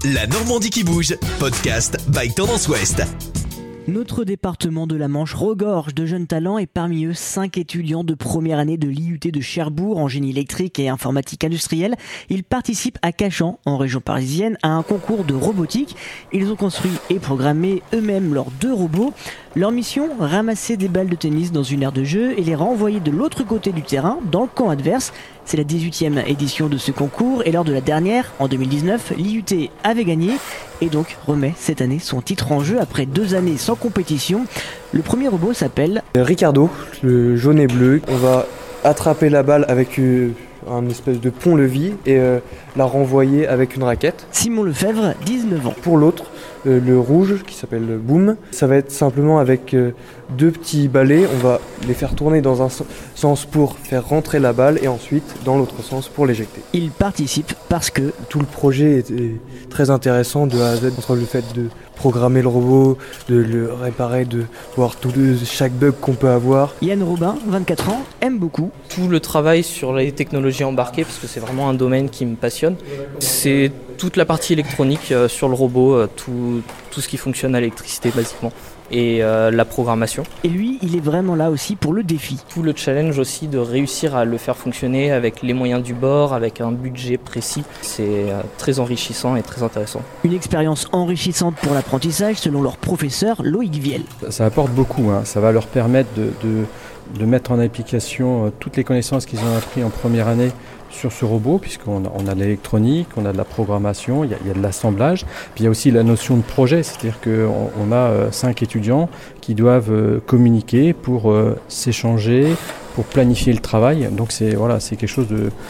La Normandie qui bouge, podcast by Tendance Ouest. Notre département de la Manche regorge de jeunes talents et parmi eux 5 étudiants de première année de l'IUT de Cherbourg en génie électrique et informatique industrielle. Ils participent à Cachan, en région parisienne, à un concours de robotique. Ils ont construit et programmé eux-mêmes leurs 2 robots. Leur mission, ramasser des balles de tennis dans une aire de jeu et les renvoyer de l'autre côté du terrain, dans le camp adverse. C'est la 18e édition de ce concours et lors de la dernière, en 2019, l'IUT avait gagné et donc remet cette année son titre en jeu après 2 années sans compétition. Le premier robot s'appelle Ricardo, le jaune et bleu. On va attraper la balle avec un espèce de pont-levis et la renvoyer avec une raquette. Simon Lefebvre, 19 ans. Pour l'autre, le rouge qui s'appelle Boom, ça va être simplement avec 2 petits balais. On va les faire tourner dans un sens pour faire rentrer la balle et ensuite dans l'autre sens pour l'éjecter. Il participe parce que tout le projet est très intéressant de A à Z, entre le fait de programmer le robot, de le réparer, de voir chaque bug qu'on peut avoir. Yann Robin, 24 ans, aime beaucoup tout le travail sur les technologies embarquées parce que c'est vraiment un domaine qui me passionne. C'est toute la partie électronique sur le robot, tout ce qui fonctionne à l'électricité basiquement et la programmation. Et lui, il est vraiment là aussi pour le défi. Tout le challenge aussi de réussir à le faire fonctionner avec les moyens du bord, avec un budget précis. C'est très enrichissant et très intéressant. Une expérience enrichissante pour l'apprentissage selon leur professeur Loïc Viel. Ça apporte beaucoup, ça va leur permettre de mettre en application toutes les connaissances qu'ils ont apprises en première année sur ce robot, puisqu'on a de l'électronique, on a de la programmation, il y a de l'assemblage, puis il y a aussi la notion de projet, c'est-à-dire qu'on a 5 étudiants qui doivent communiquer pour s'échanger, pour planifier le travail, donc c'est quelque chose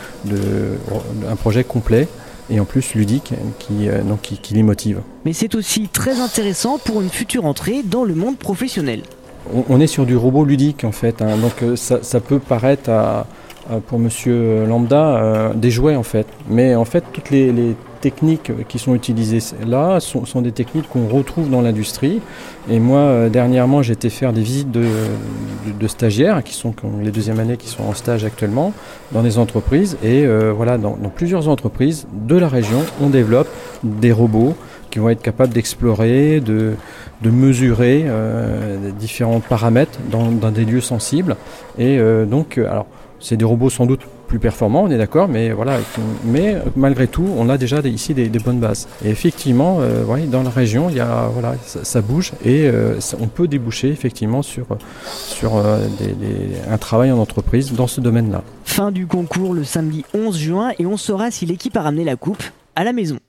un projet complet et en plus ludique qui les motive. Mais c'est aussi très intéressant pour une future entrée dans le monde professionnel. On est sur du robot ludique en fait, donc ça peut paraître pour monsieur lambda des jouets en fait, mais en fait toutes les techniques qui sont utilisées là sont des techniques qu'on retrouve dans l'industrie. Et moi dernièrement j'ai été faire des visites de stagiaires qui sont les 2e années qui sont en stage actuellement dans des entreprises et dans plusieurs entreprises de la région on développe des robots qui vont être capables d'explorer, de mesurer différents paramètres dans des lieux sensibles. Et alors, c'est des robots sans doute plus performants, on est d'accord, mais malgré tout, on a déjà ici des bonnes bases. Et effectivement, dans la région, il y a, ça bouge et on peut déboucher effectivement sur un travail en entreprise dans ce domaine-là. Fin du concours le samedi 11 juin et on saura si l'équipe a ramené la coupe à la maison.